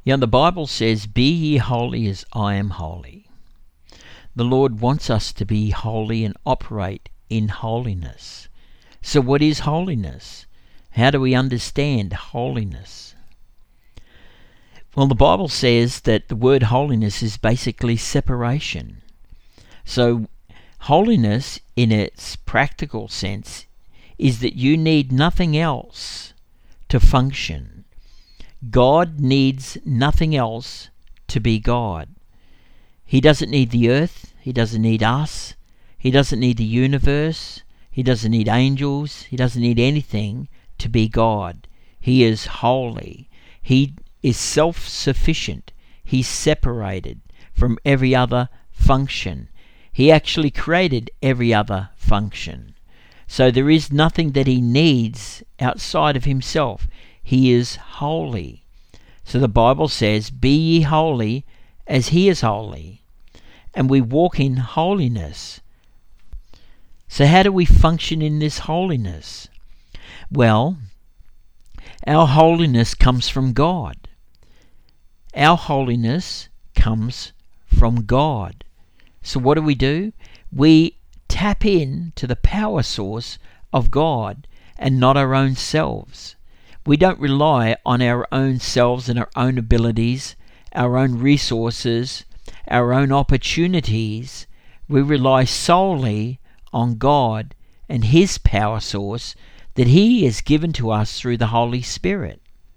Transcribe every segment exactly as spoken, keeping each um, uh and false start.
You know, the Bible says, "Be ye holy as I am holy." The Lord wants us to be holy and operate in holiness. So what is holiness? How do we understand holiness? Well, the Bible says that the word holiness is basically separation. So holiness, in its practical sense, is that you need nothing else to function. God needs nothing else to be God. He doesn't need the earth. He doesn't need us. He doesn't need the universe. He doesn't need angels. He doesn't need anything to be God. He is holy. He is self-sufficient. He's separated from every other function. He actually created every other function. So there is nothing that he needs outside of himself. He is holy. So the Bible says, "Be ye holy as he is holy." And we walk in holiness. So how do we function in this holiness? Well, our holiness comes from God. Our holiness comes from God. So what do we do? We tap in to the power source of God and not our own selves. We don't rely on our own selves and our own abilities, our own resources, our own opportunities. We rely solely on God and his power source that he has given to us through the Holy Spirit.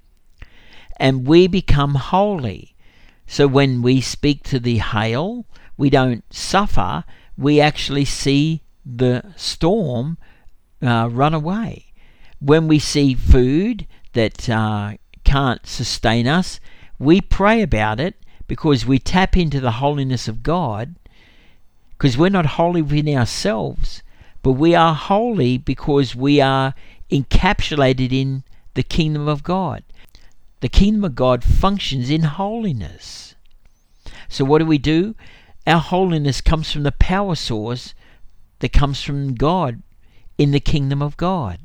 And we become holy. So when we speak to the hail, we don't suffer. We actually see the storm uh, run away. When we see food that uh, can't sustain us, we pray about it because we tap into the holiness of God, because we're not holy within ourselves, but we are holy because we are encapsulated in the kingdom of God. The kingdom of God functions in holiness. So what do we do? Our holiness comes from the power source that comes from God in the kingdom of God.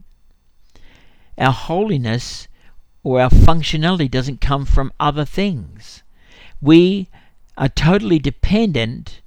Our holiness or our functionality doesn't come from other things. We are totally dependent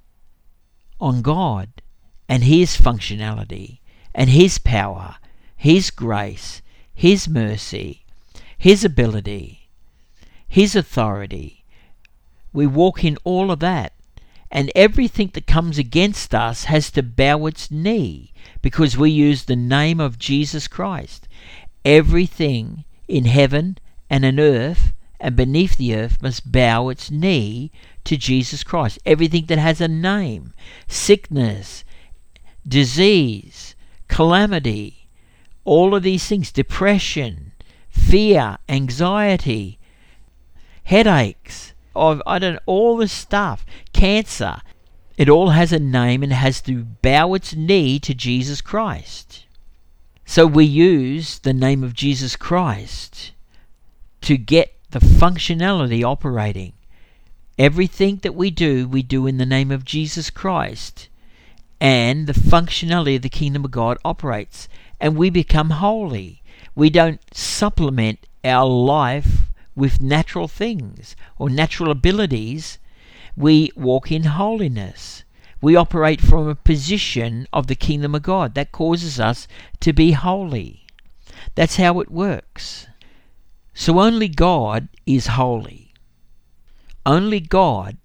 on God and his functionality and his power, his grace, his mercy, his ability, his authority. We walk in all of that. And everything that comes against us has to bow its knee because we use the name of Jesus Christ. Everything in heaven and on earth and beneath the earth must bow its knee to Jesus Christ. Everything that has a name, sickness, disease, calamity, all of these things, depression, fear, anxiety, headaches, of I don't know, all this stuff, cancer, it all has a name and has to bow its knee to Jesus Christ. So we use the name of Jesus Christ to get the functionality operating. Everything that we do, we do in the name of Jesus Christ, and the functionality of the kingdom of God operates, and we become holy. We don't supplement our life with natural things or natural abilities. We walk in holiness. We operate from a position of the kingdom of God. That causes us to be holy. That's how it works. So only God is holy. Only God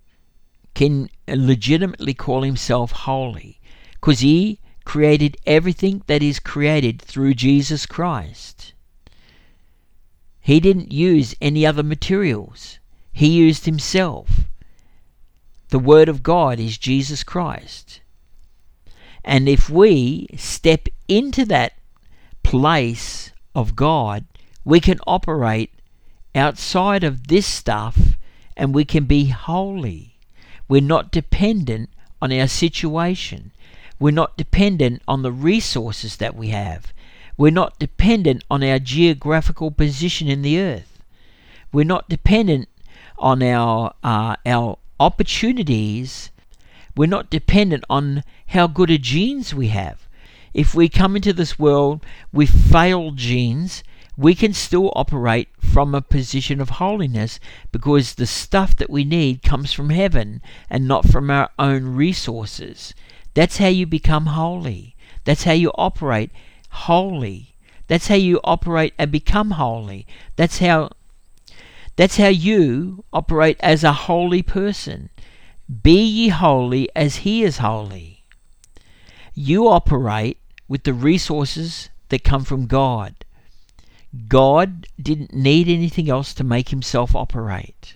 can legitimately call himself holy, because he created everything that is created through Jesus Christ. He didn't use any other materials. He used himself. The Word of God is Jesus Christ. And if we step into that place of God, we can operate outside of this stuff and we can be holy. We're not dependent on our situation. We're not dependent on the resources that we have. We're not dependent on our geographical position in the earth. We're not dependent on our uh, our opportunities. We're not dependent on how good a genes we have. If we come into this world with failed genes, we can still operate from a position of holiness, because the stuff that we need comes from heaven and not from our own resources. That's how you become holy. That's how you operate holy. That's how you operate and become holy. That's how that's how you operate as a holy person. Be ye holy as he is holy. You operate with the resources that come from God. God didn't need anything else to make himself operate.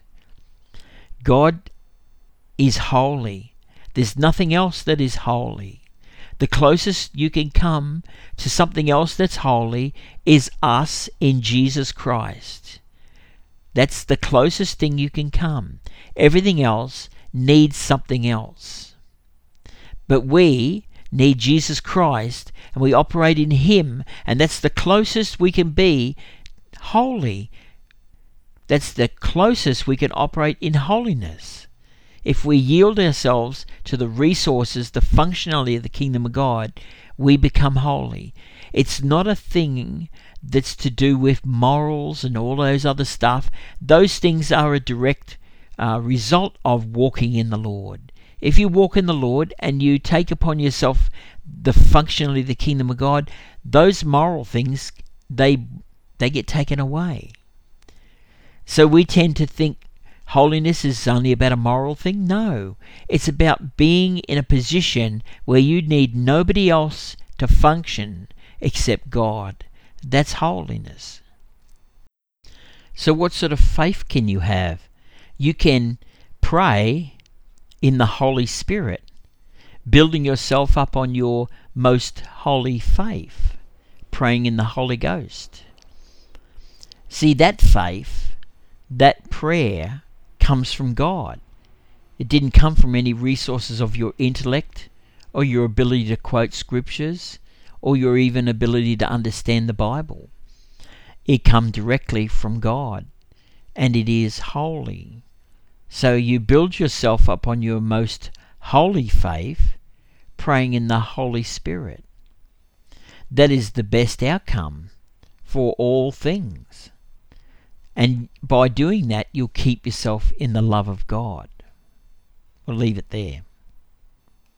God is holy. There's nothing else that is holy. The closest you can come to something else that's holy is us in Jesus Christ. That's the closest thing you can come. Everything else needs something else. But we need Jesus Christ, and we operate in him, and that's the closest we can be holy. That's the closest we can operate in holiness. If we yield ourselves to the resources, the functionality of the kingdom of God, we become holy. It's not a thing that's to do with morals and all those other stuff. Those things are a direct uh, result of walking in the Lord. If you walk in the Lord and you take upon yourself the functionality of the kingdom of God, those moral things, they they get taken away. So we tend to think holiness is only about a moral thing. No, it's about being in a position where you need nobody else to function except God. That's holiness. So what sort of faith can you have? You can pray in the Holy Spirit, building yourself up on your most holy faith, praying in the Holy Ghost. See, that faith, that prayer comes from God. It didn't come from any resources of your intellect or your ability to quote scriptures or your even ability to understand the Bible. It comes directly from God, and it is holy. So you build yourself up on your most holy faith, praying in the Holy Spirit. That is the best outcome for all things. And by doing that, you'll keep yourself in the love of God. We'll leave it there.